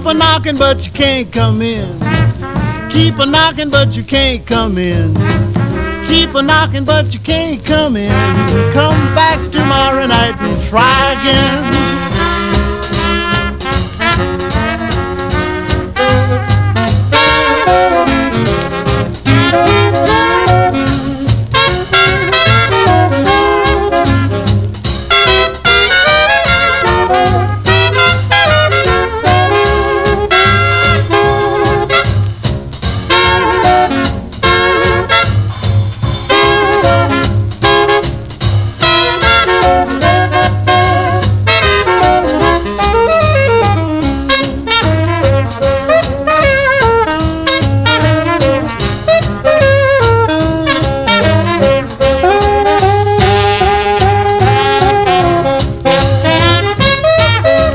Keep a knocking, but you can't come in. Keep a knocking, but you can't come in. Keep a knocking, but you can't come in. Come back tomorrow night and try again.